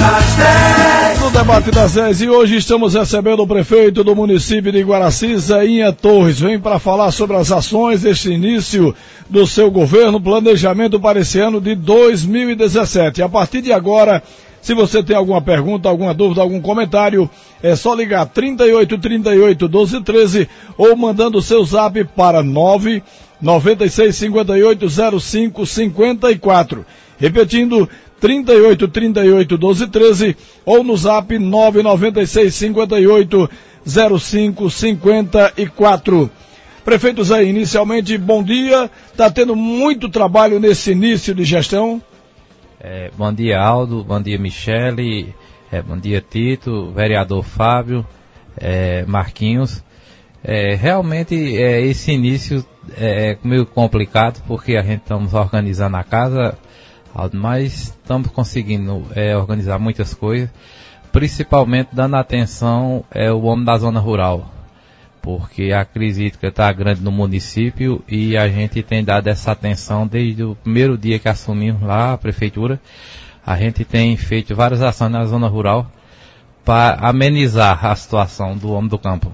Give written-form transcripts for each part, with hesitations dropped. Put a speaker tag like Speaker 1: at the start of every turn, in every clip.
Speaker 1: No debate das 10 e hoje estamos recebendo o prefeito do município de Iguaracy, Zeinha Torres. Vem para falar sobre as ações deste início do seu governo, planejamento para esse ano de 2017. A partir de agora, se você tem alguma pergunta, alguma dúvida, algum comentário, é só ligar 3838-1213 ou mandando o seu zap para 996580554. Repetindo, 3838-1213 ou no zap 996580554. Prefeito Zé, inicialmente, bom dia. Está tendo muito trabalho nesse início de gestão?
Speaker 2: Bom dia, Aldo. Bom dia, Michele. Bom dia, Tito. Vereador Fábio. Marquinhos. Realmente, esse início é meio complicado porque a gente estamos organizando a casa, Aldo, mas estamos conseguindo organizar muitas coisas, principalmente dando atenção ao homem da zona rural, porque a crise hídrica está grande no município e a gente tem dado essa atenção desde o primeiro dia que assumimos lá a prefeitura. A gente tem feito várias ações na zona rural para amenizar a situação do homem do campo.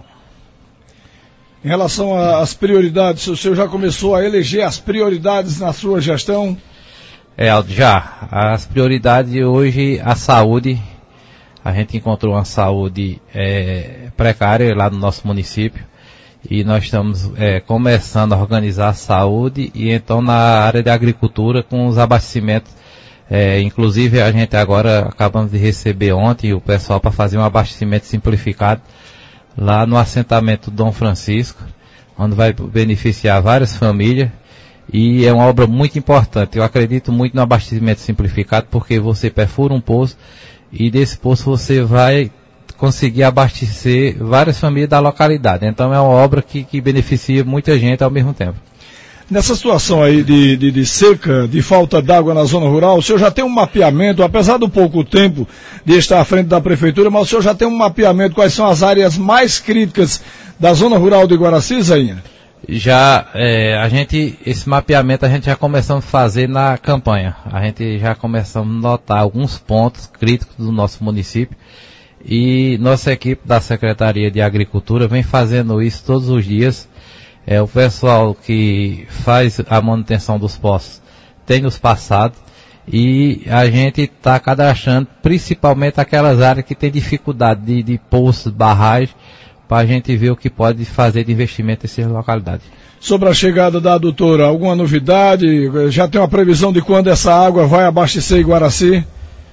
Speaker 1: Em relação às prioridades, o senhor já começou a eleger as prioridades na sua gestão?
Speaker 2: Aldo, já. As prioridades hoje, a saúde. A gente encontrou uma saúde precária lá no nosso município e nós estamos começando a organizar a saúde e então na área de agricultura com os abastecimentos. Inclusive a gente agora acabamos de receber ontem o pessoal para fazer um abastecimento simplificado lá no assentamento Dom Francisco, onde vai beneficiar várias famílias. E é uma obra muito importante. Eu acredito muito no abastecimento simplificado, porque você perfura um poço e desse poço você vai conseguir abastecer várias famílias da localidade. Então é uma obra que beneficia muita gente ao mesmo tempo.
Speaker 1: Nessa situação aí de seca, de falta d'água na zona rural, o senhor já tem um mapeamento, apesar do pouco tempo de estar à frente da prefeitura, mas o senhor já tem um mapeamento, quais são as áreas mais críticas da zona rural de Iguaracy, Zeinha?
Speaker 2: Já, esse mapeamento a gente já começamos a fazer na campanha. A gente já começamos a notar alguns pontos críticos do nosso município e nossa equipe da Secretaria de Agricultura vem fazendo isso todos os dias. O pessoal que faz a manutenção dos poços tem nos passado e a gente está cadastrando principalmente aquelas áreas que tem dificuldade de poços, barragens, para a gente ver o que pode fazer de investimento nessas localidades. Sobre a chegada da adutora, alguma novidade? Já tem uma previsão de quando essa água vai abastecer Iguaracy?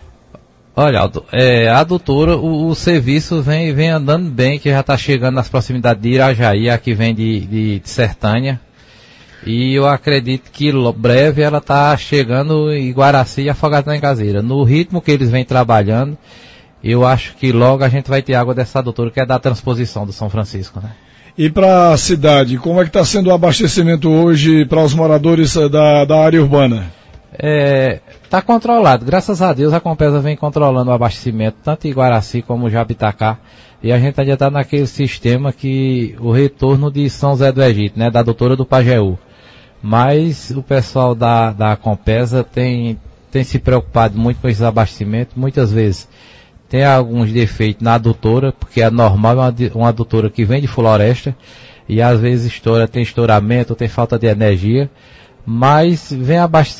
Speaker 2: Olha, Aldo, a adutora, o serviço vem andando bem, que já está chegando nas proximidades de Irajaí, aqui vem de Sertânia. E eu acredito que breve ela está chegando em Iguaracy e Afogados da Engazeira. No ritmo que eles vêm trabalhando, eu acho que logo a gente vai ter água dessa adutora, que é da transposição do São Francisco, né? E para a cidade, como é que está sendo o abastecimento hoje para os moradores da área urbana? Está controlado. Graças a Deus a Compesa vem controlando o abastecimento, tanto em Iguaracy como Jabitacá. E a gente ainda está naquele sistema que o retorno de São José do Egito, né, da doutora do Pajeú. Mas o pessoal da Compesa tem se preocupado muito com esses abastecimentos, muitas vezes. Tem alguns defeitos na adutora, porque é normal uma adutora que vem de floresta e às vezes tem estouramento, tem falta de energia, mas vem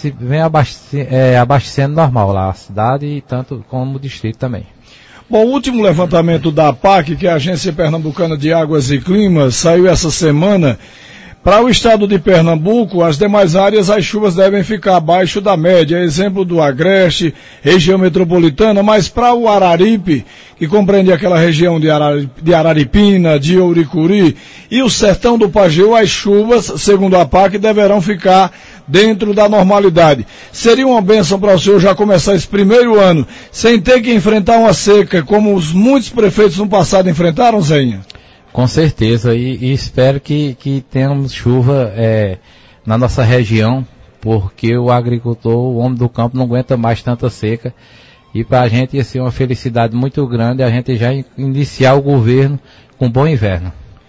Speaker 2: abastecendo normal lá a cidade e tanto como o distrito também. Bom, o último levantamento da APAC, que é a Agência Pernambucana de Águas e Clima, saiu essa semana. Para o estado de Pernambuco, as demais áreas, as chuvas devem ficar abaixo da média, exemplo do Agreste, região metropolitana, mas para o Araripe, que compreende aquela região de Araripina, de Ouricuri, e o sertão do Pajeú, as chuvas, segundo a APAC, deverão ficar dentro da normalidade. Seria uma bênção para o senhor já começar esse primeiro ano, sem ter que enfrentar uma seca, como muitos prefeitos no passado enfrentaram, Zeinha? Com certeza, e espero que tenhamos chuva na nossa região, porque o agricultor, o homem do campo, não aguenta mais tanta seca, e para a gente ia ser uma felicidade muito grande a gente já iniciar o governo com bom inverno.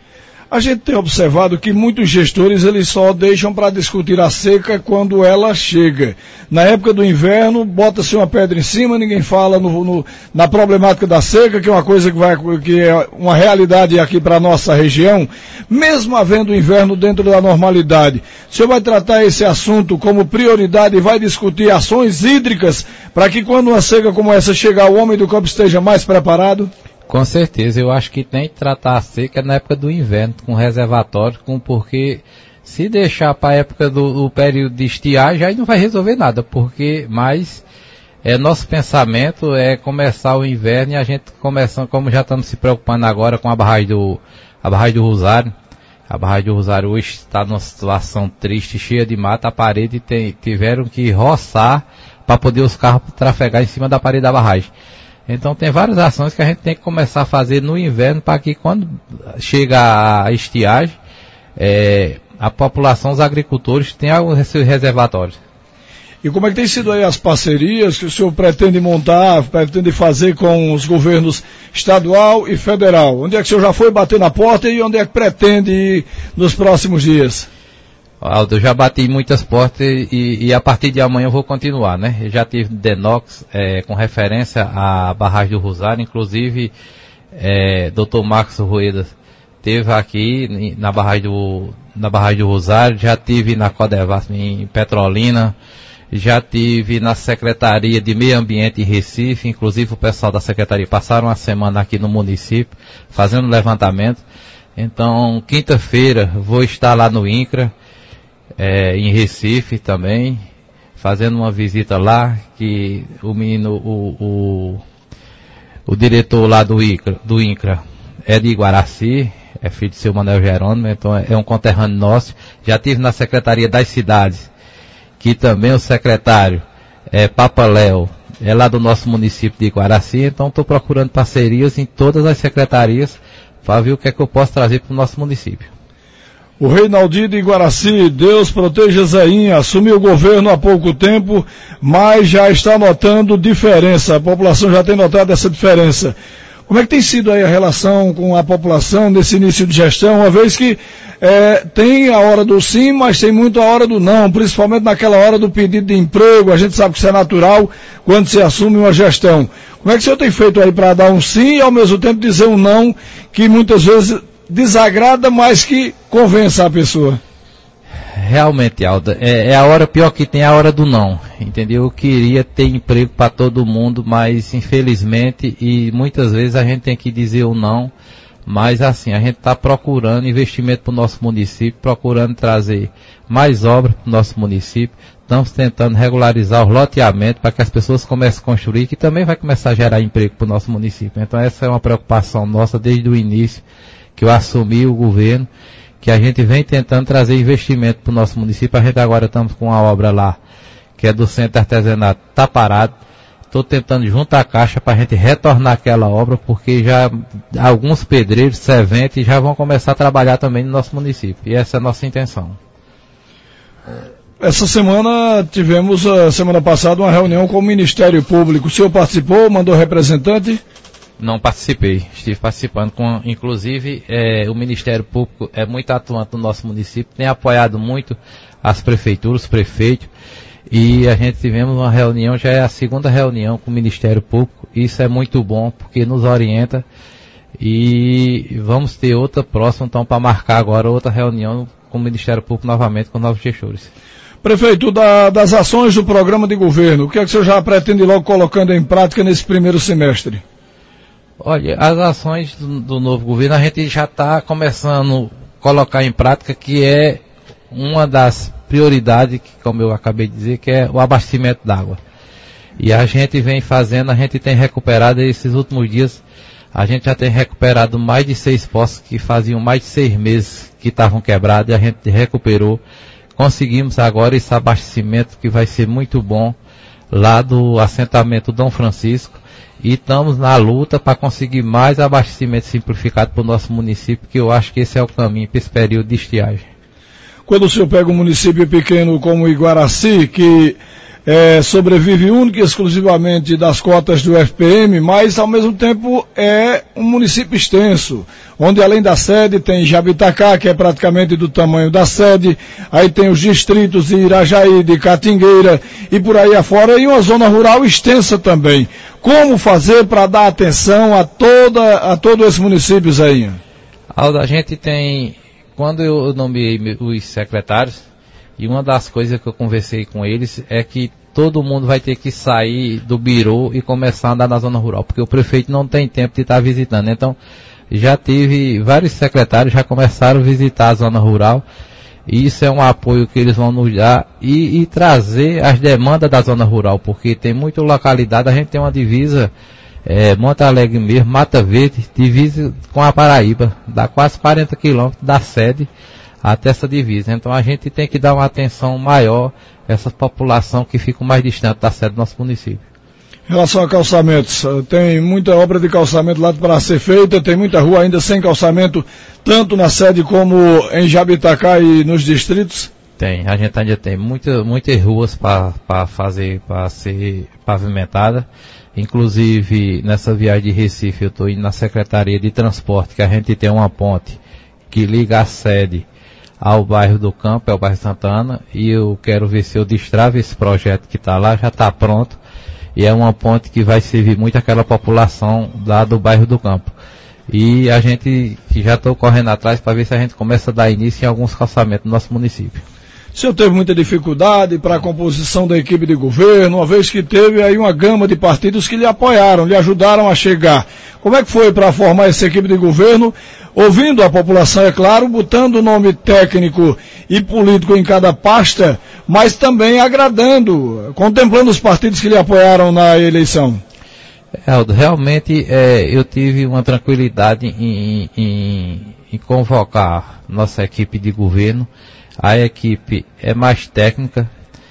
Speaker 1: A gente tem observado que muitos gestores eles só deixam para discutir a seca quando ela chega. Na época do inverno, bota-se uma pedra em cima, ninguém fala na problemática da seca, que é uma coisa que é uma realidade aqui para a nossa região, mesmo havendo inverno dentro da normalidade. O senhor vai tratar esse assunto como prioridade e vai discutir ações hídricas para que quando uma seca como essa chegar, o homem do campo esteja mais preparado?
Speaker 2: Com certeza, eu acho que tem que tratar a seca na época do inverno, com reservatório, porque se deixar para a época do período de estiagem, aí não vai resolver nada, mas nosso pensamento é começar o inverno e a gente começando, como já estamos se preocupando agora com a barragem do Rosário. A barragem do Rosário hoje está numa situação triste, cheia de mata, a parede tiveram que roçar para poder os carros trafegar em cima da parede da barragem. Então tem várias ações que a gente tem que começar a fazer no inverno para que quando chega a estiagem, a população, os agricultores tenham seus reservatórios.
Speaker 1: E como é que tem sido aí as parcerias que o senhor pretende montar, pretende fazer com os governos estadual e federal? Onde é que o senhor já foi bater na porta e onde é que pretende ir nos próximos dias?
Speaker 2: Aldo, eu já bati muitas portas e a partir de amanhã eu vou continuar, né? Eu já tive Denox com referência à barragem do Rosário, inclusive Dr. Marcos Rueda teve aqui na barragem do Rosário, já tive na Codevas em Petrolina, já tive na Secretaria de Meio Ambiente em Recife, inclusive o pessoal da Secretaria passaram uma semana aqui no município fazendo levantamento. Então, quinta-feira vou estar lá no INCRA, em Recife também, fazendo uma visita lá, que o menino, o diretor lá do INCRA é de Iguaracy, é filho de seu Manuel Jerônimo, então é um conterrâneo nosso. Já tive na Secretaria das Cidades, que também o secretário Papa Léo é lá do nosso município de Iguaracy, então estou procurando parcerias em todas as secretarias para ver o que é que eu posso trazer para o nosso município.
Speaker 1: O Reinaldinho de Iguaracy, Deus proteja Zeinha, assumiu o governo há pouco tempo, mas já está notando diferença, a população já tem notado essa diferença. Como é que tem sido aí a relação com a população nesse início de gestão, uma vez que tem a hora do sim, mas tem muito a hora do não, principalmente naquela hora do pedido de emprego, a gente sabe que isso é natural quando se assume uma gestão. Como é que o senhor tem feito aí para dar um sim e ao mesmo tempo dizer um não, que muitas vezes desagrada, mas que convença a pessoa?
Speaker 2: Realmente, Alda, é a hora pior que tem, a hora do não, entendeu? Eu queria ter emprego para todo mundo, mas infelizmente, e muitas vezes a gente tem que dizer o não, mas assim, a gente está procurando investimento para o nosso município, procurando trazer mais obras para o nosso município, estamos tentando regularizar o loteamento para que as pessoas comecem a construir, que também vai começar a gerar emprego para o nosso município. Então essa é uma preocupação nossa desde o início, que eu assumi o governo, que a gente vem tentando trazer investimento para o nosso município. A gente agora estamos com uma obra lá, que é do Centro de Artesanato, está parado. Estou tentando juntar a caixa para a gente retornar aquela obra, porque já alguns pedreiros, serventes, já vão começar a trabalhar também no nosso município. E essa é a nossa intenção.
Speaker 1: Essa semana tivemos, semana passada, uma reunião com o Ministério Público. O senhor participou, mandou representante?
Speaker 2: Não participei, estive participando inclusive o Ministério Público é muito atuante no nosso município, tem apoiado muito as prefeituras, os prefeitos, e a gente tivemos uma reunião, já é a segunda reunião com o Ministério Público, isso é muito bom, porque nos orienta, e vamos ter outra próxima, então, para marcar agora outra reunião com o Ministério Público novamente, com novos gestores.
Speaker 1: Prefeito, das ações do programa de governo, o que é que o senhor já pretende logo colocando em prática nesse primeiro semestre?
Speaker 2: Olha, as ações do novo governo a gente já está começando a colocar em prática, que é uma das prioridades, que, como eu acabei de dizer, que é o abastecimento d'água. E a gente vem fazendo, a gente tem recuperado esses últimos dias, a gente já tem recuperado mais de 6 poços que faziam mais de 6 meses que estavam quebrados, e a gente recuperou. Conseguimos agora esse abastecimento que vai ser muito bom lá do assentamento Dom Francisco. E estamos na luta para conseguir mais abastecimento simplificado para o nosso município, que eu acho que esse é o caminho para esse período de estiagem.
Speaker 1: Quando o senhor pega um município pequeno como Iguaracy, que sobrevive única e exclusivamente das cotas do FPM, mas ao mesmo tempo é um município extenso, onde além da sede tem Jabitacá, que é praticamente do tamanho da sede, aí tem os distritos de Irajaí, de Catingueira e por aí afora, e uma zona rural extensa também. Como fazer para dar atenção a todos esses municípios aí?
Speaker 2: Aldo, a gente tem, quando eu nomeei os secretários, e uma das coisas que eu conversei com eles é que todo mundo vai ter que sair do birô e começar a andar na zona rural, porque o prefeito não tem tempo de estar visitando. Então, já tive vários secretários, já começaram a visitar a zona rural, e isso é um apoio que eles vão nos dar e trazer as demandas da zona rural, porque tem muita localidade, a gente tem uma divisa, Monte Alegre mesmo, Mata Verde, divisa com a Paraíba, dá quase 40 quilômetros da sede até essa divisa. Então a gente tem que dar uma atenção maior a essa população que fica mais distante da sede do nosso município.
Speaker 1: Em relação a calçamentos, tem muita obra de calçamento lá para ser feita, tem muita rua ainda sem calçamento, tanto na sede como em Jabitacá e nos distritos?
Speaker 2: Tem, a gente ainda tem muitas ruas para ser pavimentada. Inclusive, nessa viagem de Recife, eu estou indo na Secretaria de Transporte, que a gente tem uma ponte que liga a sede ao bairro do Campo, é o bairro Santa Ana, e eu quero ver se eu destravo esse projeto que está lá, já está pronto, e é uma ponte que vai servir muito àquela população lá do bairro do Campo. E a gente já estou correndo atrás para ver se a gente começa a dar início em alguns calçamentos no nosso município.
Speaker 1: O senhor teve muita dificuldade para a composição da equipe de governo, uma vez que teve aí uma gama de partidos que lhe apoiaram, lhe ajudaram a chegar. Como é que foi para formar essa equipe de governo? Ouvindo a população, é claro, botando o nome técnico e político em cada pasta, mas também agradando, contemplando os partidos que lhe apoiaram na eleição.
Speaker 2: Aldo, realmente eu tive uma tranquilidade em convocar nossa equipe de governo. A equipe é mais técnica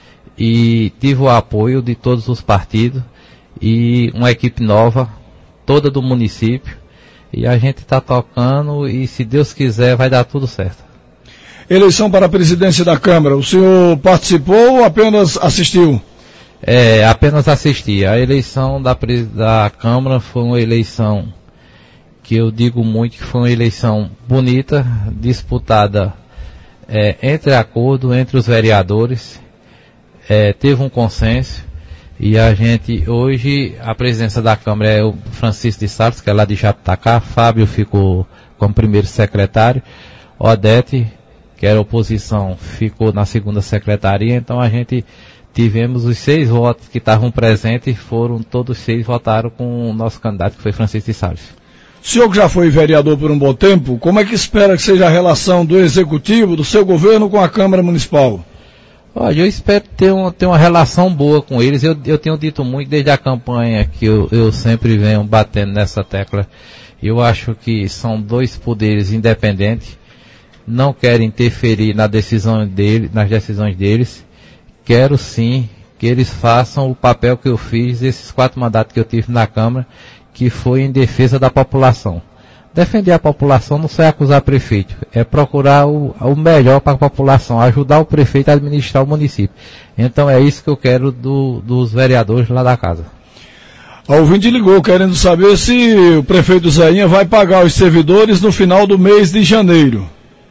Speaker 2: e tive o apoio de todos os partidos e uma equipe nova, toda do município, e a gente está tocando e, se Deus quiser, vai dar tudo certo.
Speaker 1: Eleição para a presidência da Câmara, o senhor participou ou apenas assistiu?
Speaker 2: Apenas assisti. A eleição da Câmara foi uma eleição que eu digo muito que foi uma eleição bonita, disputada entre acordo, entre os vereadores, teve um consenso, e a gente, hoje, a presidência da Câmara é o Francisco de Sales, que é lá de Jabitacá, Fábio ficou como primeiro secretário, Odete, que era oposição, ficou na segunda secretaria. Então a gente tivemos os 6 votos que estavam presentes, todos 6 votaram com o nosso candidato, que foi Francisco de Sales.
Speaker 1: O senhor que já foi vereador por um bom tempo, como é que espera que seja a relação do Executivo, do seu governo com a Câmara Municipal?
Speaker 2: Olha, eu espero ter uma relação boa com eles. Eu tenho dito muito desde a campanha que eu sempre venho batendo nessa tecla. Eu acho que são 2 poderes independentes, não quero interferir nas decisões deles. Quero sim que eles façam o papel que eu fiz, esses 4 mandatos que eu tive na Câmara, que foi em defesa da população. Defender a população não é acusar o prefeito, é procurar o melhor para a população, ajudar o prefeito a administrar o município. Então é isso que eu quero dos vereadores lá da casa.
Speaker 1: A ouvinte ligou querendo saber se o prefeito Zéinha vai pagar os servidores no final do mês de janeiro.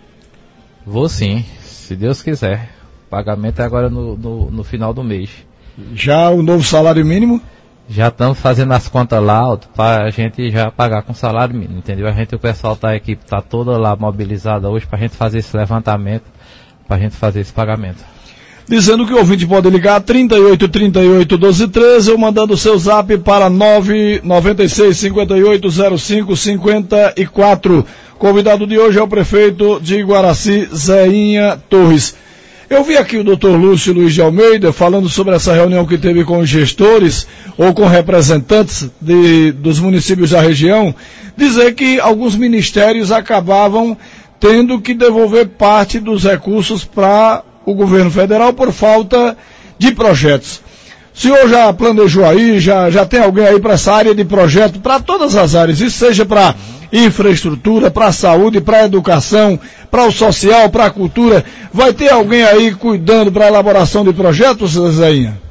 Speaker 2: Vou sim, se Deus quiser. O pagamento é agora no final do mês.
Speaker 1: Já o novo salário mínimo?
Speaker 2: Já estamos fazendo as contas lá para a gente já pagar com salário mínimo, entendeu? O pessoal a equipe está toda lá mobilizada hoje para a gente fazer esse levantamento, para a gente fazer esse pagamento.
Speaker 1: Dizendo que o ouvinte pode ligar 38 38 12 13 ou mandando o seu zap para 996 58 05 54. Convidado de hoje é o prefeito de Iguaracy, Zéinha Torres. Eu vi aqui o Dr. Lúcio Luiz de Almeida falando sobre essa reunião que teve com os gestores ou com representantes dos municípios da região, dizer que alguns ministérios acabavam tendo que devolver parte dos recursos para o governo federal por falta de projetos. O senhor já planejou aí, já tem alguém aí para essa área de projeto, para todas as áreas, isso seja para infraestrutura, para a saúde, para a educação, para o social, para a cultura, vai ter alguém aí cuidando para a elaboração de projetos, Zéinha?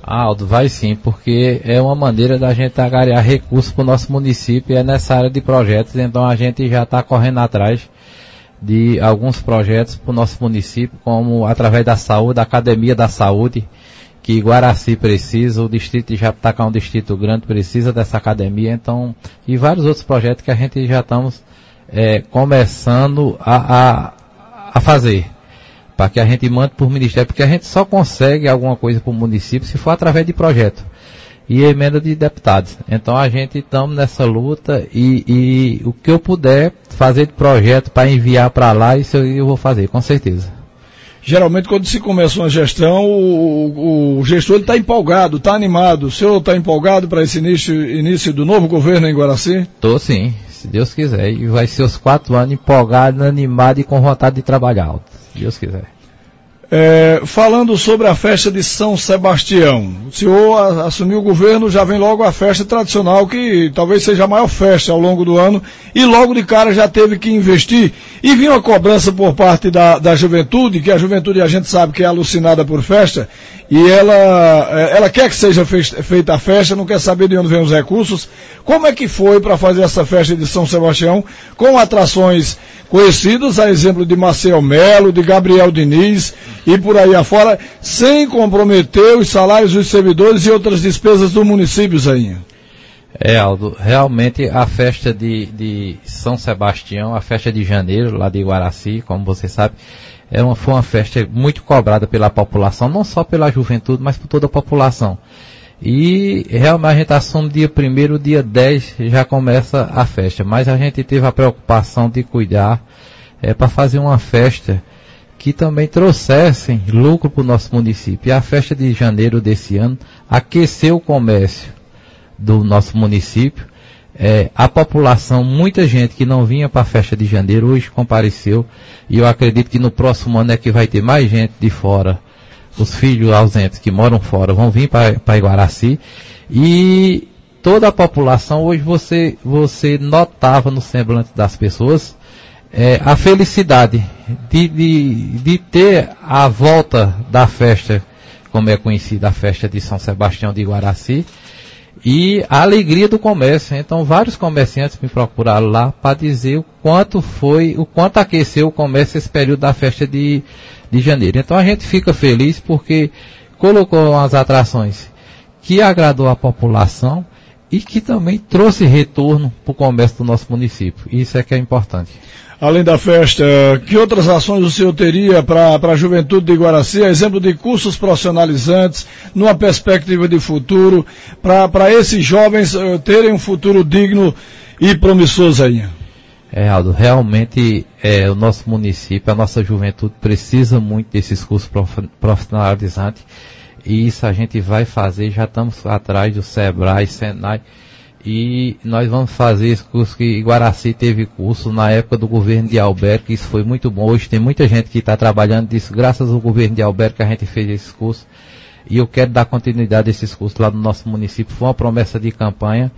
Speaker 2: Aldo, vai sim, porque é uma maneira da gente agregar recursos para o nosso município, é nessa área de projetos, então a gente já está correndo atrás de alguns projetos para o nosso município, como através da saúde, da Academia da Saúde, que Guaraci precisa, o distrito de Japitacá é um distrito grande, precisa dessa academia, então, e vários outros projetos que a gente já estamos começando a fazer, para que a gente mande por ministério, porque a gente só consegue alguma coisa para o município se for através de projeto e emenda de deputados. Então a gente estamos nessa luta e o que eu puder fazer de projeto para enviar para lá, isso eu vou fazer, com certeza.
Speaker 1: Geralmente quando se começa uma gestão, o gestor está empolgado, está animado. O senhor está empolgado para esse início do novo governo em Guaraci?
Speaker 2: Estou sim, se Deus quiser. E vai ser os 4 anos empolgado, animado e com vontade de trabalhar, se Deus quiser.
Speaker 1: Falando sobre a festa de São Sebastião, o senhor assumiu o governo, já vem logo a festa tradicional, que talvez seja a maior festa ao longo do ano, e logo de cara já teve que investir, e vinha uma cobrança por parte da juventude, que a juventude a gente sabe que é alucinada por festa, e ela quer que seja feita a festa, não quer saber de onde vem os recursos. Como é que foi para fazer essa festa de São Sebastião, com atrações conhecidas, a exemplo de Marcel Melo, de Gabriel Diniz e por aí afora, sem comprometer os salários dos servidores e outras despesas do município, Zainha?
Speaker 2: Aldo, realmente a festa de São Sebastião, a festa de janeiro, lá de Guaraci, como você sabe, foi uma festa muito cobrada pela população, não só pela juventude, mas por toda a população. E realmente a gente assume dia 1º, dia 10 já começa a festa, mas a gente teve a preocupação de cuidar para fazer uma festa que também trouxesse lucro para o nosso município. E a festa de janeiro desse ano aqueceu o comércio do nosso município. A população, muita gente que não vinha para a festa de janeiro hoje compareceu, e eu acredito que no próximo ano é que vai ter mais gente de fora. Os filhos ausentes que moram fora vão vir para Guaraci, e toda a população, hoje você notava no semblante das pessoas a felicidade de ter a volta da festa, como é conhecida a festa de São Sebastião de Guaraci, e a alegria do comércio. Então vários comerciantes me procuraram lá para dizer o quanto aqueceu o comércio esse período da festa de janeiro. Então a gente fica feliz porque colocou umas atrações que agradou a população e que também trouxe retorno para o comércio do nosso município. Isso é que é importante.
Speaker 1: Além da festa, que outras ações o senhor teria para a juventude de Guaraci, a exemplo de cursos profissionalizantes, numa perspectiva de futuro, para esses jovens terem um futuro digno e promissor, Zainha?
Speaker 2: Aldo, realmente o nosso município, a nossa juventude precisa muito desses cursos profissionalizantes, e isso a gente vai fazer, já estamos atrás do Sebrae, Senai, e nós vamos fazer esse curso, que Guaraci teve curso na época do governo de Alberto, que isso foi muito bom. Hoje tem muita gente que está trabalhando disso, graças ao governo de Alberto que a gente fez esse curso, e eu quero dar continuidade a esses cursos lá no nosso município. Foi uma promessa de campanha,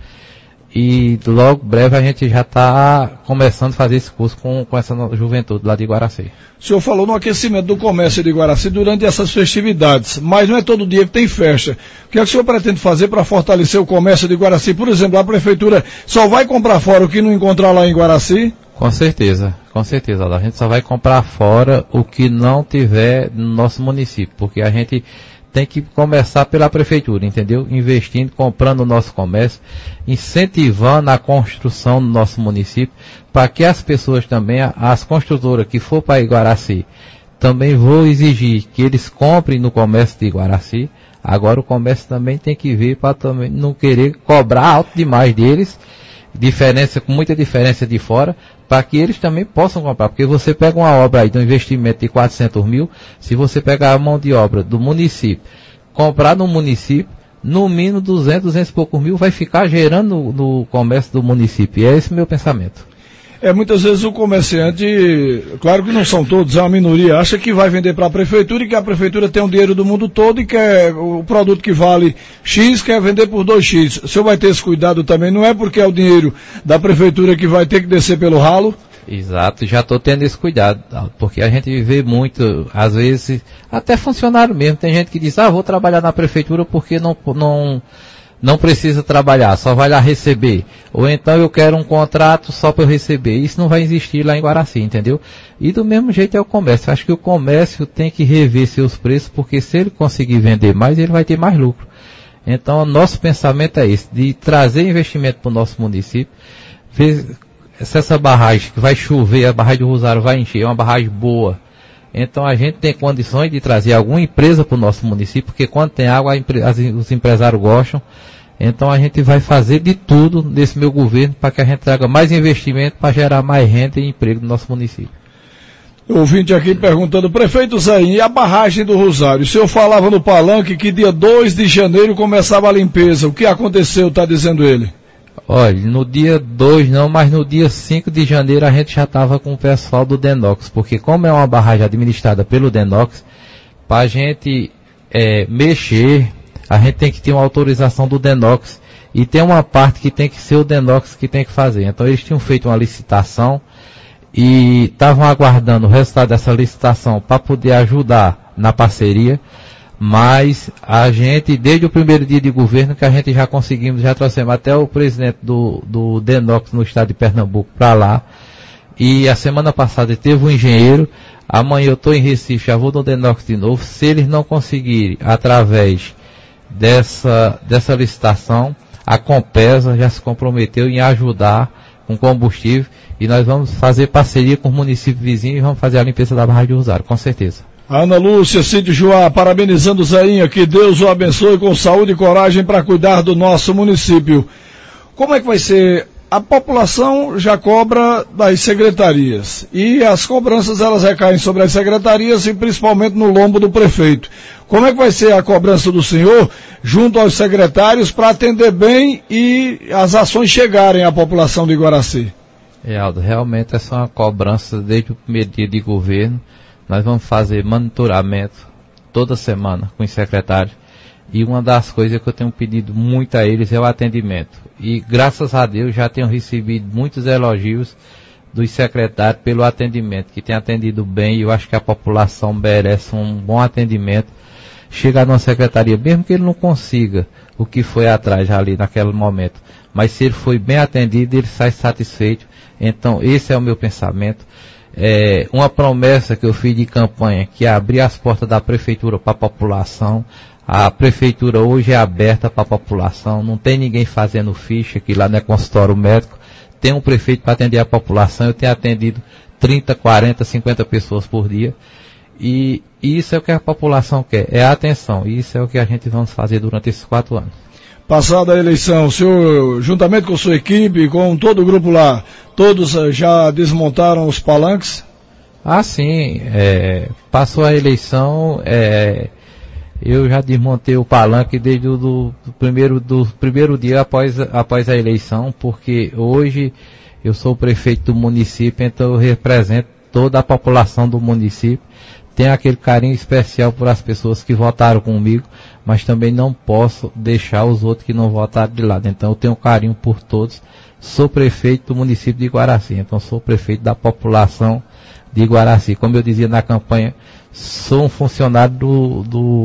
Speaker 2: e logo breve a gente já está começando a fazer esse curso com essa juventude lá de Guaraci.
Speaker 1: O senhor falou no aquecimento do comércio de Guaraci durante essas festividades, mas não é todo dia que tem festa. O que é que o senhor pretende fazer para fortalecer o comércio de Guaraci? Por exemplo, a prefeitura só vai comprar fora o que não encontrar lá em Guaraci?
Speaker 2: Com certeza. A gente só vai comprar fora o que não tiver no nosso município, porque a gente tem que começar pela prefeitura, entendeu? Investindo, comprando o nosso comércio, incentivando a construção do nosso município, para que as pessoas também, as construtoras que for para Guaraci, também vou exigir que eles comprem no comércio de Guaraci. Agora o comércio também tem que ver para também não querer cobrar alto demais deles, com muita diferença de fora, para que eles também possam comprar, porque você pega uma obra aí de um investimento de 400 mil, se você pegar a mão de obra do município, comprar no município, no mínimo 200 e poucos mil vai ficar gerando no comércio do município, e é esse meu pensamento.
Speaker 1: Muitas vezes o comerciante, claro que não são todos, é uma minoria, acha que vai vender para a prefeitura e que a prefeitura tem o dinheiro do mundo todo e quer o produto que vale X, quer vender por 2X. O senhor vai ter esse cuidado também, não é porque é o dinheiro da prefeitura que vai ter que descer pelo ralo?
Speaker 2: Exato, já estou tendo esse cuidado, porque a gente vê muito, às vezes, até funcionário mesmo, tem gente que diz, vou trabalhar na prefeitura porque não precisa trabalhar, só vai lá receber. Ou então eu quero um contrato só para eu receber. Isso não vai existir lá em Guaraci, entendeu? E do mesmo jeito é o comércio. Acho que o comércio tem que rever seus preços, porque se ele conseguir vender mais, ele vai ter mais lucro. Então, nosso pensamento é esse, de trazer investimento para o nosso município. Se essa barragem que vai chover, a barragem do Rosário vai encher, é uma barragem boa. Então a gente tem condições de trazer alguma empresa para o nosso município, porque quando tem água, os empresários gostam. Então a gente vai fazer de tudo nesse meu governo para que a gente traga mais investimento para gerar mais renda e emprego no nosso município.
Speaker 1: Ouvinte aqui perguntando, prefeito Zé, e a barragem do Rosário? O senhor falava no palanque que dia 2 de janeiro começava a limpeza. O que aconteceu, está dizendo ele?
Speaker 2: Olha, no dia 2 não, mas no dia 5 de janeiro a gente já estava com o pessoal do Denox, porque como é uma barragem administrada pelo Denox, para a gente mexer, a gente tem que ter uma autorização do Denox, e tem uma parte que tem que ser o Denox que tem que fazer. Então eles tinham feito uma licitação, e estavam aguardando o resultado dessa licitação para poder ajudar na parceria, mas a gente, desde o primeiro dia de governo, que a gente já conseguimos, já trouxemos até o presidente do Denox no estado de Pernambuco para lá, e a semana passada teve um engenheiro, amanhã eu estou em Recife, já vou no Denox de novo. Se eles não conseguirem, através dessa licitação, a Compesa já se comprometeu em ajudar com combustível, e nós vamos fazer parceria com o município vizinho e vamos fazer a limpeza da barragem de Rosário, com certeza.
Speaker 1: Ana Lúcia, Cídio Joá, parabenizando o Zéinha, que Deus o abençoe com saúde e coragem para cuidar do nosso município. Como é que vai ser? A população já cobra das secretarias, e as cobranças elas recaem sobre as secretarias e principalmente no lombo do prefeito. Como é que vai ser a cobrança do senhor junto aos secretários para atender bem e as ações chegarem à população de Guaraci?
Speaker 2: Aldo, realmente essa é uma cobrança desde o primeiro dia de governo. Nós vamos fazer monitoramento toda semana com os secretários, e uma das coisas que eu tenho pedido muito a eles é o atendimento. E graças a Deus já tenho recebido muitos elogios dos secretários pelo atendimento, que tem atendido bem, e eu acho que a população merece um bom atendimento. Chegar numa secretaria, mesmo que ele não consiga o que foi atrás ali naquele momento, mas se ele foi bem atendido, ele sai satisfeito. Então esse é o meu pensamento. Uma promessa que eu fiz de campanha, que é abrir as portas da prefeitura para a população. A prefeitura hoje é aberta para a população, não tem ninguém fazendo ficha, que lá não é consultório médico, tem um prefeito para atender a população. Eu tenho atendido 30, 40, 50 pessoas por dia, e isso é o que a população quer, é a atenção, e isso é o que a gente vamos fazer durante esses 4 anos.
Speaker 1: Passada a eleição, o senhor, juntamente com sua equipe, com todo o grupo lá, todos já desmontaram os palanques?
Speaker 2: Sim, passou a eleição, eu já desmontei o palanque desde do primeiro dia após a eleição, porque hoje eu sou o prefeito do município, então eu represento toda a população do município. Tenho aquele carinho especial por as pessoas que votaram comigo, mas também não posso deixar os outros que não votaram de lado. Então eu tenho carinho por todos. Sou prefeito do município de Guaraci, então sou prefeito da população de Guaraci. Como eu dizia na campanha, sou um funcionário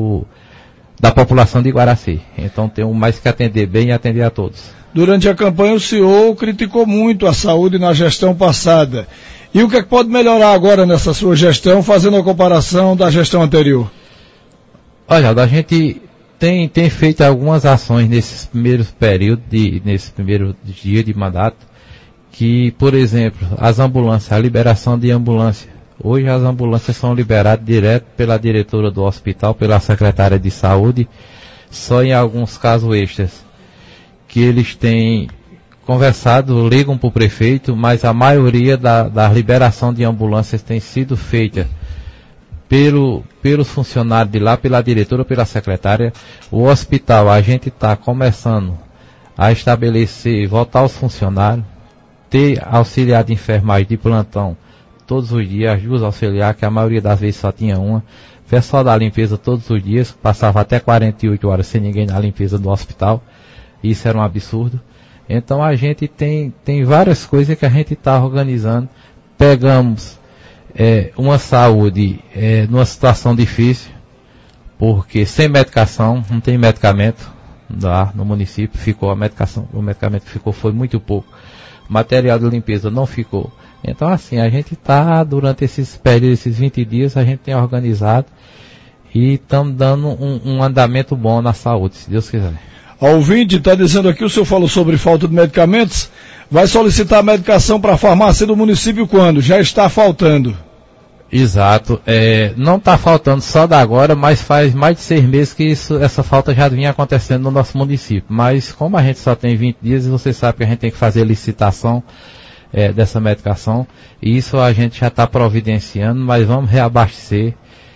Speaker 2: da população de Guaraci. Então tenho mais que atender bem e atender a todos.
Speaker 1: Durante a campanha o senhor criticou muito a saúde na gestão passada. E o que é que pode melhorar agora nessa sua gestão, fazendo a comparação da gestão anterior?
Speaker 2: Olha, a gente tem feito algumas ações nesses primeiros períodos, nesse primeiro dia de mandato, que, por exemplo, as ambulâncias, a liberação de ambulância. Hoje as ambulâncias são liberadas direto pela diretora do hospital, pela secretária de saúde, só em alguns casos extras, que eles têm conversado, ligam para o prefeito, mas a maioria da liberação de ambulâncias tem sido feita pelos funcionários de lá, pela diretora, pela secretária. O hospital, a gente está começando a estabelecer, voltar aos funcionários, ter auxiliar de enfermagem de plantão todos os dias, as 2 auxiliares, que a maioria das vezes só tinha uma. Pessoal da limpeza todos os dias, passava até 48 horas sem ninguém na limpeza do hospital. Isso era um absurdo. Então a gente tem várias coisas que a gente está organizando pegamos uma saúde numa situação difícil, porque sem medicação, não tem medicamento lá no município, o medicamento que ficou foi muito pouco, material de limpeza não ficou. Então assim, a gente está, durante esses períodos, esses 20 dias, a gente tem organizado e estamos dando um andamento bom na saúde, se Deus quiser.
Speaker 1: A ouvinte está dizendo aqui, o senhor falou sobre falta de medicamentos, vai solicitar medicação para a farmácia do município quando? Já está faltando.
Speaker 2: Exato, não está faltando só da agora, mas faz mais de 6 meses que essa falta já vinha acontecendo no nosso município. Mas como a gente só tem 20 dias, e você sabe que a gente tem que fazer licitação dessa medicação, e isso a gente já está providenciando, mas vamos reabastecer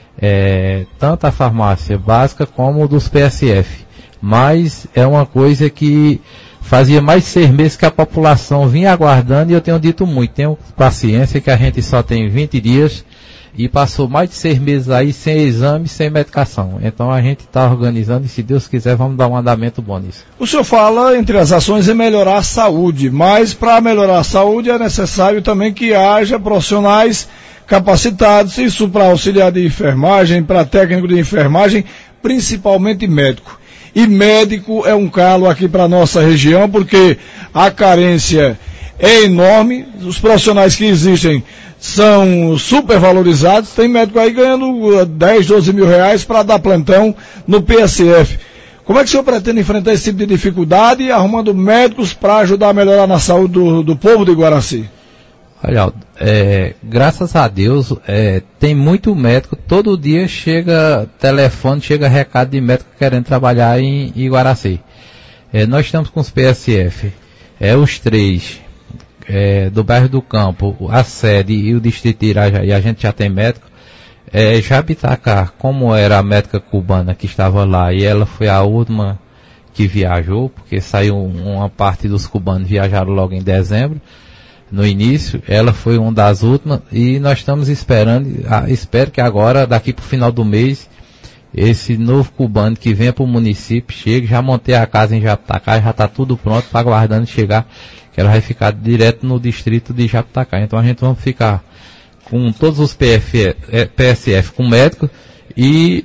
Speaker 2: tanto a farmácia básica como dos PSF. Mas é uma coisa que fazia mais de 6 meses que a população vinha aguardando, e eu tenho dito muito, tenho paciência que a gente só tem 20 dias e passou mais de 6 meses aí sem exame, sem medicação. Então a gente está organizando e, se Deus quiser, vamos dar um andamento bom nisso.
Speaker 1: O senhor fala entre as ações em melhorar a saúde, mas para melhorar a saúde é necessário também que haja profissionais capacitados, isso para auxiliar de enfermagem, para técnico de enfermagem, principalmente médico. E médico é um calo aqui para a nossa região, porque a carência é enorme, os profissionais que existem são supervalorizados, tem médico aí ganhando 10, 12 mil reais para dar plantão no PSF. Como é que o senhor pretende enfrentar esse tipo de dificuldade, arrumando médicos para ajudar a melhorar na saúde do povo de Guaraci?
Speaker 2: Olha, Aldo, graças a Deus, tem muito médico, todo dia chega telefone, chega recado de médico querendo trabalhar em Guaraci. Nós estamos com os PSF, os 3, do bairro do Campo, a sede e o distrito de Irajaí, a gente já tem médico. Jabitacá, como era a médica cubana que estava lá, e ela foi a última que viajou, porque saiu uma parte dos cubanos, viajaram logo em dezembro. No início, ela foi uma das últimas, e nós estamos espero que agora, daqui para o final do mês, esse novo cubano que venha para o município chegue. Já montei a casa em Jabitacá, já está tudo pronto, está aguardando chegar, que ela vai ficar direto no distrito de Jabitacá. Então a gente vai ficar com todos os PSF com médico, e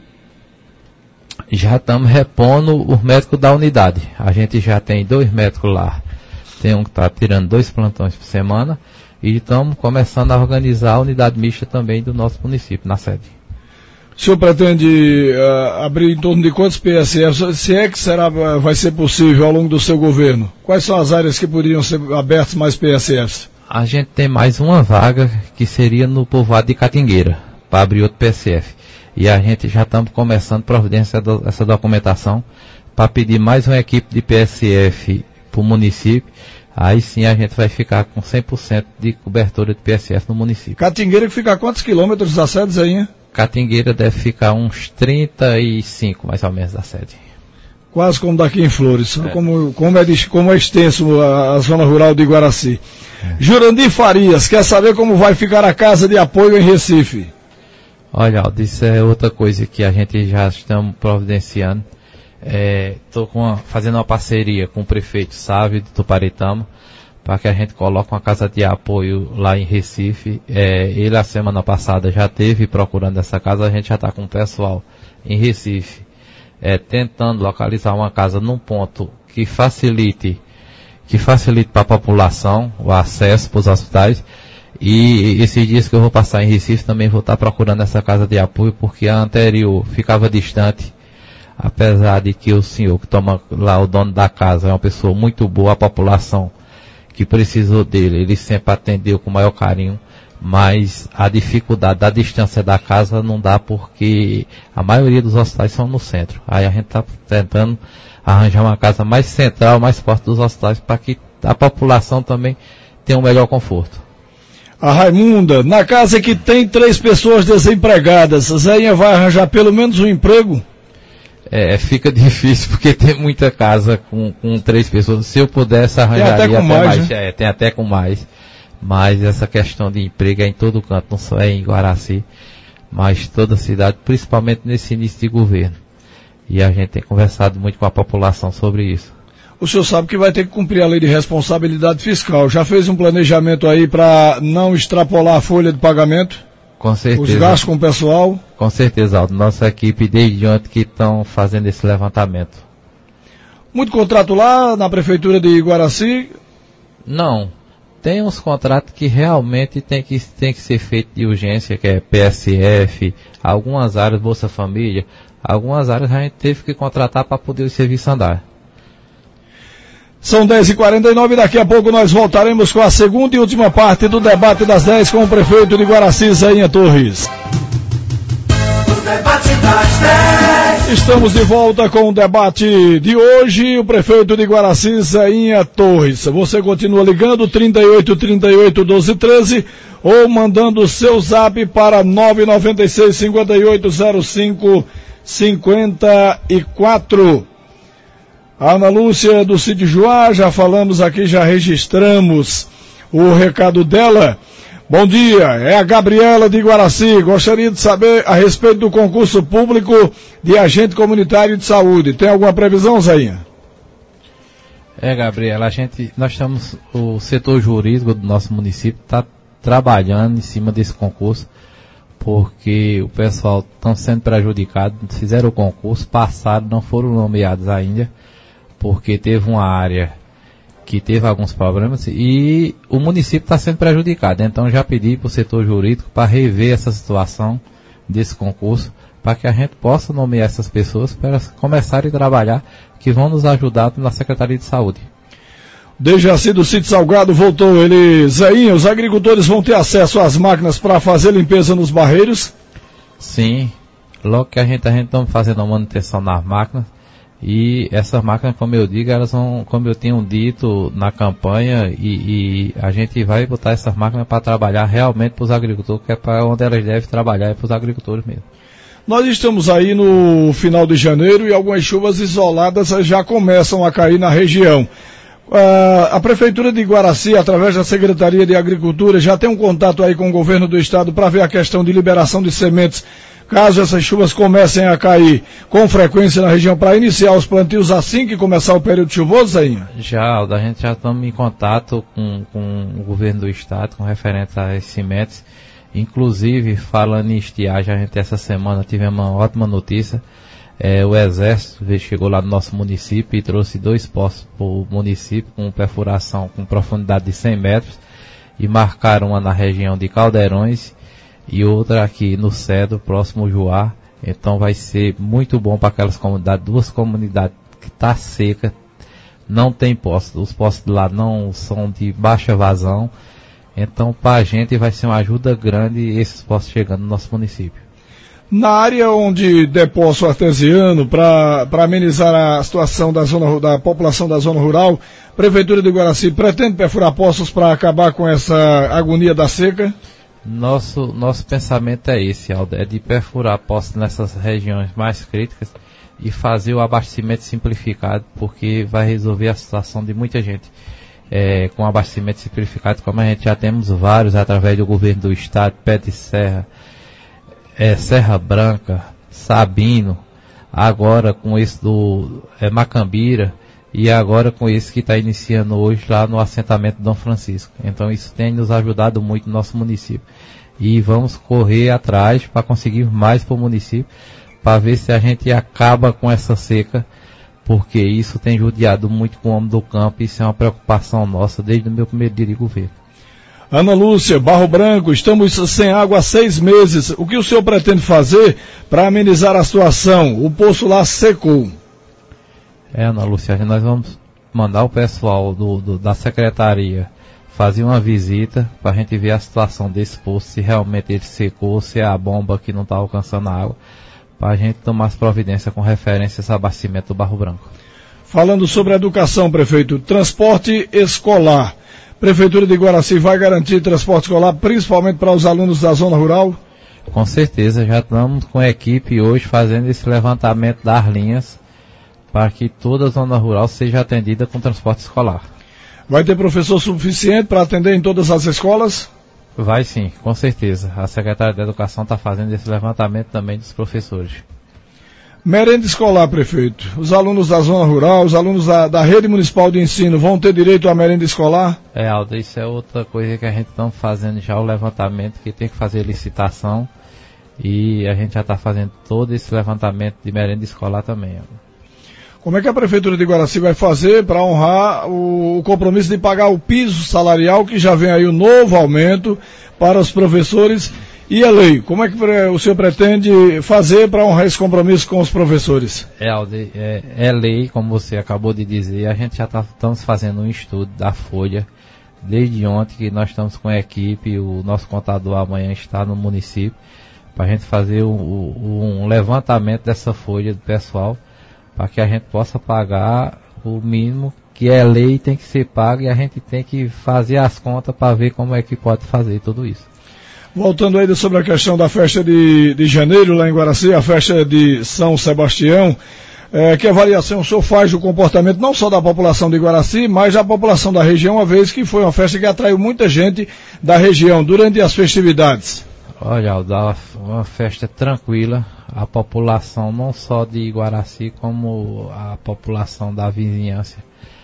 Speaker 2: já estamos repondo os médicos da unidade. A gente já tem 2 médicos lá. Tem um que está tirando 2 plantões por semana, e estamos começando a organizar a unidade mista também do nosso município, na sede.
Speaker 1: O senhor pretende abrir em torno de quantos PSF, se é que vai ser possível ao longo do seu governo? Quais são as áreas que poderiam ser abertas mais PSFs?
Speaker 2: A gente tem mais uma vaga, que seria no povoado de Catingueira, para abrir outro PSF. E a gente já estamos começando a providência essa documentação, para pedir mais uma equipe de PSF para o município. Aí sim a gente vai ficar com 100% de cobertura de PSF no município.
Speaker 1: Catingueira que fica a quantos quilômetros da sede, Zéinha?
Speaker 2: Catingueira deve ficar uns 35, mais ou menos, da sede.
Speaker 1: Quase como daqui em Flores, como é extenso a zona rural de Guaraci. Jurandir Farias, quer saber como vai ficar a casa de apoio em Recife?
Speaker 2: Olha, Aldo, isso é outra coisa que a gente já estamos providenciando. Estou fazendo uma parceria com o prefeito Sávio de Tuparetama, para que a gente coloque uma casa de apoio lá em Recife. Ele, a semana passada, já esteve procurando essa casa. A gente já está com o pessoal em Recife, tentando localizar uma casa num ponto que facilite para a população o acesso para os hospitais. E esses dias que eu vou passar em Recife, também vou estar procurando essa casa de apoio, porque a anterior ficava distante. Apesar de que o senhor que toma lá, o dono da casa, é uma pessoa muito boa, a população que precisou dele, ele sempre atendeu com o maior carinho, mas a dificuldade da distância da casa não dá, porque a maioria dos hospitais são no centro. Aí a gente está tentando arranjar uma casa mais central, mais perto dos hospitais, para que a população também tenha um melhor conforto.
Speaker 1: A Raimunda, na casa que tem 3 pessoas desempregadas, a Zéinha vai arranjar pelo menos um emprego?
Speaker 2: Fica difícil, porque tem muita casa com 3 pessoas. Se eu pudesse, arranjaria
Speaker 1: até mais.
Speaker 2: Né? Tem até com mais. Mas essa questão de emprego é em todo canto, não só em Guaraci, mas toda a cidade, principalmente nesse início de governo. E a gente tem conversado muito com a população sobre isso.
Speaker 1: o senhor sabe que vai ter que cumprir a lei de responsabilidade fiscal. Já fez um planejamento aí para não extrapolar a folha de pagamento?
Speaker 2: Com certeza.
Speaker 1: Os gastos com o pessoal?
Speaker 2: Com certeza, Aldo. Nossa equipe desde ontem que estão fazendo esse levantamento.
Speaker 1: Muito contrato lá na prefeitura de Iguaraci?
Speaker 2: Não. Tem uns contratos que realmente tem que ser feito de urgência, que é PSF, algumas áreas, Bolsa Família, algumas áreas a gente teve que contratar para poder o serviço andar.
Speaker 1: São 10h49 e daqui a pouco nós voltaremos com a segunda e última parte do debate das 10 com o prefeito de Guaraci, Zéinha Torres.
Speaker 3: O debate das 10.
Speaker 1: Estamos de volta com o debate de hoje, o prefeito de Guaraci, Zéinha Torres. Você continua ligando 38 38 12 13 ou mandando o seu zap para 996 58 05 54. Ana Lúcia do Cid Joá, já falamos aqui, já registramos o recado dela. Bom dia, é a Gabriela de Guaraci. Gostaria de saber a respeito do concurso público de agente comunitário de saúde. Tem alguma previsão, Zéinha?
Speaker 2: Gabriela, nós estamos, o setor jurídico do nosso município está trabalhando em cima desse concurso, porque o pessoal está sendo prejudicado, fizeram o concurso, passaram, não foram nomeados ainda, porque teve uma área que teve alguns problemas e o município está sendo prejudicado. Então já pedi para o setor jurídico para rever essa situação desse concurso, para que a gente possa nomear essas pessoas para começarem a trabalhar, que vão nos ajudar na Secretaria de Saúde.
Speaker 1: Dejaci do Sítio Salgado voltou. Zéinha, os agricultores vão ter acesso às máquinas para fazer limpeza nos barreiros?
Speaker 2: Sim, logo que a gente está fazendo a manutenção nas máquinas. E essas máquinas, como eu digo, elas vão, como eu tinha dito na campanha, e a gente vai botar essas máquinas para trabalhar realmente para os agricultores, que é para onde elas devem trabalhar, é para os agricultores mesmo.
Speaker 1: Nós estamos aí no final de janeiro e algumas chuvas isoladas já começam a cair na região. A Prefeitura de Guaraci, através da Secretaria de Agricultura, já tem um contato aí com o governo do estado para ver a questão de liberação de sementes, caso essas chuvas comecem a cair com frequência na região, para iniciar os plantios assim que começar o período chuvoso, Zéinha?
Speaker 2: A gente já estamos em contato com o governo do estado, com referente a esses sementes. Inclusive, falando em estiagem, a gente essa semana tivemos uma ótima notícia. O Exército chegou lá no nosso município e trouxe 2 poços para o município com perfuração com profundidade de 100 metros e marcaram uma na região de Caldeirões e outra aqui no Cedro, próximo ao Juá. Então vai ser muito bom para aquelas comunidades, 2 comunidades que está seca, não tem poço, os poços de lá não são de baixa vazão, então para a gente vai ser uma ajuda grande esses poços chegando no nosso município.
Speaker 1: Na área onde der poço artesiano, para amenizar a situação da população da zona rural, a Prefeitura de Guaraci pretende perfurar poços para acabar com essa agonia da seca?
Speaker 2: Nosso pensamento é esse, Aldo, é de perfurar poços nessas regiões mais críticas e fazer o abastecimento simplificado, porque vai resolver a situação de muita gente. Com abastecimento simplificado, como a gente já temos vários através do governo do estado, Pé de Serra, Serra Branca, Sabino, agora com esse do Macambira, e agora com esse que está iniciando hoje lá no assentamento Dom Francisco. Então isso tem nos ajudado muito no nosso município. E vamos correr atrás para conseguir mais para o município, para ver se a gente acaba com essa seca, porque isso tem judiado muito com o homem do campo, e isso é uma preocupação nossa desde o meu primeiro dia de governo.
Speaker 1: Ana Lúcia, Barro Branco, estamos sem água há 6 meses. O que o senhor pretende fazer para amenizar a situação? O poço lá secou.
Speaker 2: Ana Lúcia, nós vamos mandar o pessoal da secretaria fazer uma visita para a gente ver a situação desse poço, se realmente ele secou, se é a bomba que não está alcançando a água, para a gente tomar as providências com referência a esse abastecimento do Barro Branco.
Speaker 1: Falando sobre a educação, prefeito, transporte escolar. Prefeitura de Guaraci vai garantir transporte escolar, principalmente para os alunos da zona rural?
Speaker 2: Com certeza, já estamos com a equipe hoje fazendo esse levantamento das linhas para que toda a zona rural seja atendida com transporte escolar.
Speaker 1: Vai ter professor suficiente para atender em todas as escolas?
Speaker 2: Vai sim, com certeza. A Secretaria da Educação está fazendo esse levantamento também dos professores.
Speaker 1: Merenda escolar, prefeito. Os alunos da zona rural, os alunos da rede municipal de ensino vão ter direito à merenda escolar?
Speaker 2: Aldo, isso é outra coisa que a gente está fazendo já, o levantamento, que tem que fazer licitação, e a gente já está fazendo todo esse levantamento de merenda escolar também, Aldo.
Speaker 1: Como é que a Prefeitura de Guaraci vai fazer para honrar o compromisso de pagar o piso salarial, que já vem aí o novo aumento para os professores, e a lei? Como é que o senhor pretende fazer para honrar esse compromisso com os professores?
Speaker 2: Aldo, é lei, como você acabou de dizer. A gente já estamos fazendo um estudo da folha desde ontem, que nós estamos com a equipe, o nosso contador amanhã está no município, para a gente fazer um levantamento dessa folha do pessoal, para que a gente possa pagar o mínimo que é lei, tem que ser pago, e a gente tem que fazer as contas para ver como é que pode fazer tudo isso.
Speaker 1: Voltando ainda sobre a questão da festa de janeiro lá em Guaraci, a festa de São Sebastião, que avaliação o senhor faz do comportamento não só da população de Guaraci, mas da população da região, uma vez que foi uma festa que atraiu muita gente da região durante as festividades?
Speaker 2: Olha, Aldo, uma festa tranquila, a população não só de Guaraci, como a população da vizinhança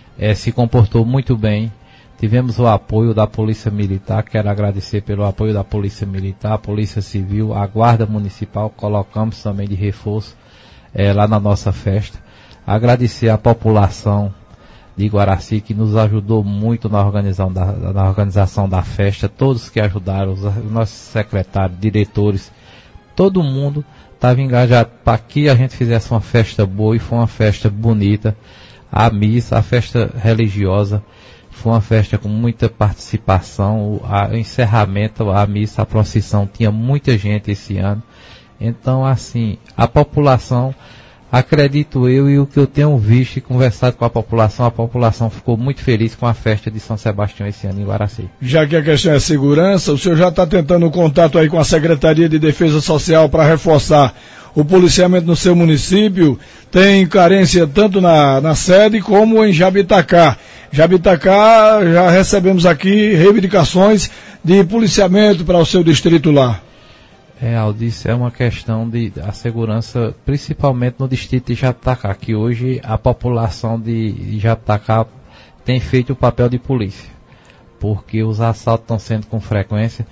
Speaker 2: se comportou muito bem. Tivemos o apoio da Polícia Militar, quero agradecer pelo apoio da Polícia Militar, Polícia Civil, a Guarda Municipal, colocamos também de reforço lá na nossa festa. Agradecer à população de Guaraci, que nos ajudou muito na organização da festa, todos que ajudaram, os nossos secretários, diretores, todo mundo estava engajado para que a gente fizesse uma festa boa, e foi uma festa bonita. A missa, a festa religiosa, foi uma festa com muita participação, o encerramento, a missa, a procissão, tinha muita gente esse ano. Então, assim, a população, acredito eu, e o que eu tenho visto e conversado com a população ficou muito feliz com a festa de São Sebastião esse ano em Guaraci. Já que a questão é segurança, o senhor já está tentando um contato aí com a Secretaria de Defesa Social para reforçar o policiamento no seu município? Tem carência tanto na sede como em Jabitacá. Jabitacá, já recebemos aqui reivindicações de policiamento para o seu distrito lá. Aldo, isso é uma questão da segurança, principalmente no distrito de Jabitacá, que hoje a população de Jabitacá tem feito o papel de polícia, porque os assaltos estão sendo com frequência.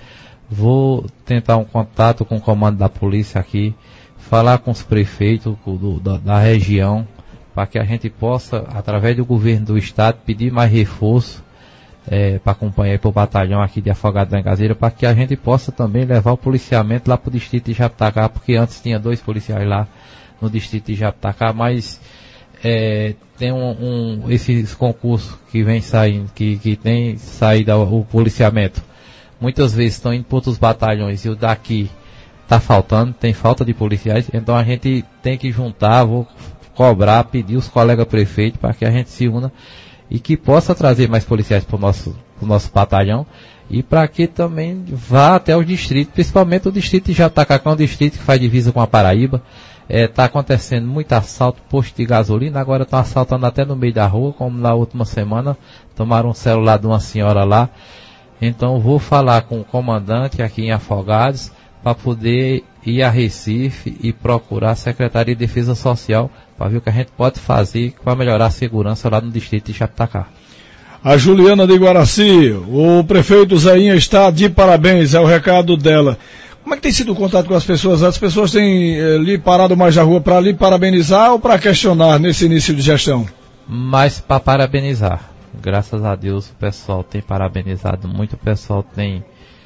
Speaker 2: Vou tentar um contato com o comando da polícia aqui, falar com os prefeitos da região, para que a gente possa, através do governo do estado, pedir mais reforço para acompanhar para o batalhão aqui de Afogados da Engazeira, para que a gente possa também levar o policiamento lá para o distrito de Jabitacá, porque antes tinha 2 policiais lá no distrito de Jabitacá, mas tem esses concursos que vem saindo, que tem saído o policiamento. Muitas vezes estão indo para outros batalhões, e o daqui está faltando, tem falta de policiais, então a gente tem que juntar, vou cobrar, pedir os colegas prefeitos para que a gente se una e que possa trazer mais policiais para o nosso batalhão, e para que também vá até o distrito, principalmente o distrito de Jabitacá, que é um distrito que faz divisa com a Paraíba. Está acontecendo muito assalto, posto de gasolina, agora estão assaltando até no meio da rua, como na última semana, tomaram um celular de uma senhora lá. Então vou falar com o comandante aqui em Afogados, para poder ir a Recife e procurar a Secretaria de Defesa Social, para ver o que a gente pode fazer para melhorar a segurança lá no distrito de Jabitacá. A Juliana de Guaraci, o prefeito Zeinha está de parabéns, é o recado dela. Como é que tem sido o contato com as pessoas? As pessoas têm lhe parado mais na rua para lhe parabenizar ou para questionar nesse início de gestão? Mais para parabenizar. Graças a Deus o pessoal tem parabenizado muito, o pessoal tem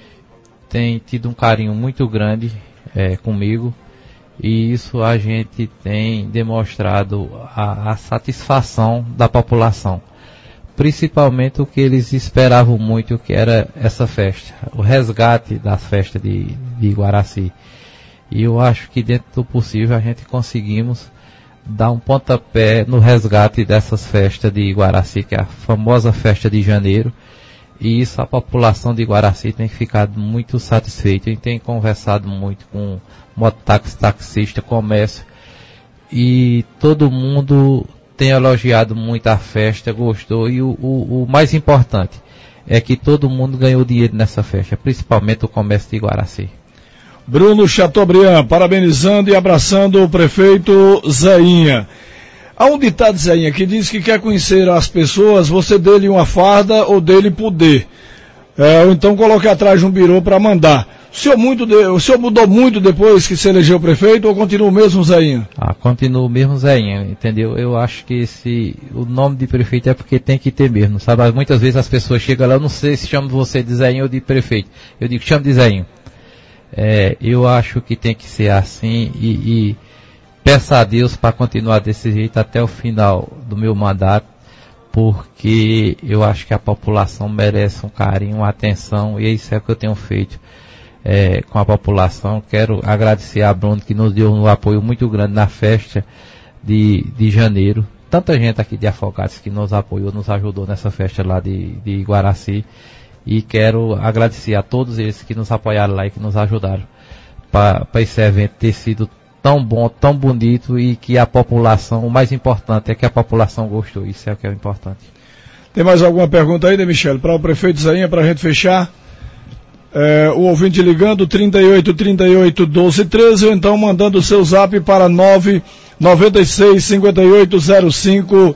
Speaker 2: tido um carinho muito grande comigo, e isso a gente tem demonstrado a satisfação da população, principalmente o que eles esperavam muito, que era essa festa, o resgate da festa de Guaraci. E eu acho que dentro do possível a gente conseguimos dar um pontapé no resgate dessas festas de Guaraci, que é a famosa festa de janeiro. E isso a população de Guaraci tem ficado muito satisfeita, e tem conversado muito com mototáxi, taxista, comércio, e todo mundo tem elogiado muito a festa, gostou, e o mais importante é que todo mundo ganhou dinheiro nessa festa, principalmente o comércio de Guaraci.
Speaker 1: Bruno Chateaubriand, parabenizando e abraçando o prefeito Zéinha. Há um ditado, Zéinha, que diz que quer conhecer as pessoas, você dê-lhe uma farda ou dê-lhe poder. Ou então coloque atrás de um birô para mandar. O senhor mudou muito depois que se elegeu prefeito ou continua o mesmo Zéinha?
Speaker 2: Continua o mesmo Zéinha, entendeu? Eu acho que o nome de prefeito é porque tem que ter mesmo, sabe? Muitas vezes as pessoas chegam lá, eu não sei se chama você de Zéinha ou de prefeito. Eu digo, chama de Zéinha. Eu acho que tem que ser assim e peço a Deus para continuar desse jeito até o final do meu mandato, porque eu acho que a população merece um carinho, uma atenção, e isso é o que eu tenho feito com a população. Quero agradecer a Bruno, que nos deu um apoio muito grande na festa de janeiro. Tanta gente aqui de Afogados que nos apoiou, nos ajudou nessa festa lá de Iguaracy. E quero agradecer a todos eles que nos apoiaram lá e que nos ajudaram para esse evento ter sido tão bom, tão bonito, e que a população, o mais importante é que a população gostou. Isso é o que é o importante. Tem mais alguma pergunta aí, Michele, para o prefeito Zéinha, para a gente fechar? O ouvinte ligando 38 38 12 13, ou então mandando o seu zap para 996 58 05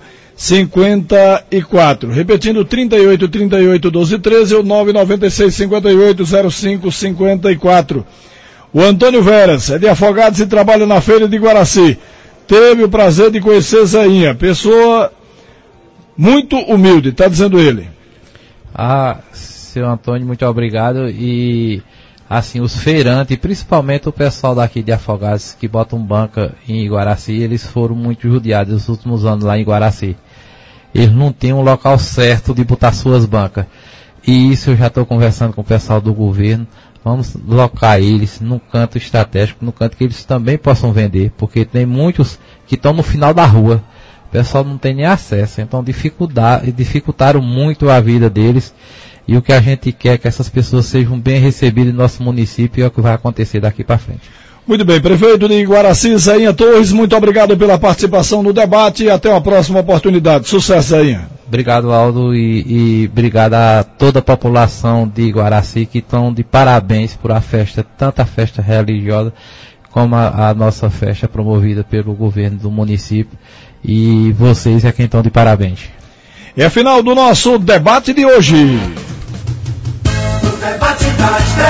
Speaker 2: 54. Repetindo, 38 38 12 13 ou 996 58 05 54. O Antônio Veras é de Afogados e trabalha na feira de Iguaracy. Teve o prazer de conhecer Zéinha, pessoa muito humilde, está dizendo ele. Seu Antônio, muito obrigado. E assim, os feirantes, principalmente o pessoal daqui de Afogados que botam banca em Iguaracy, eles foram muito judiados nos últimos anos lá em Iguaracy. Eles não têm um local certo de botar suas bancas. E isso eu já estou conversando com o pessoal do governo. Vamos locar eles num canto estratégico, num canto que eles também possam vender, porque tem muitos que estão no final da rua. O pessoal não tem nem acesso, então dificultaram muito a vida deles. E o que a gente quer é que essas pessoas sejam bem recebidas no nosso município, e é o que vai acontecer daqui para frente. Muito bem, prefeito de Iguaracy, Zéinha Torres, muito obrigado pela participação no debate e até uma próxima oportunidade. Sucesso, Zéinha. Obrigado, Aldo, e obrigado a toda a população de Iguaracy que estão de parabéns por a festa, tanto a festa religiosa como a nossa festa promovida pelo governo do município, e vocês é quem estão de parabéns. É a final do nosso debate de hoje.
Speaker 3: O debate das 10.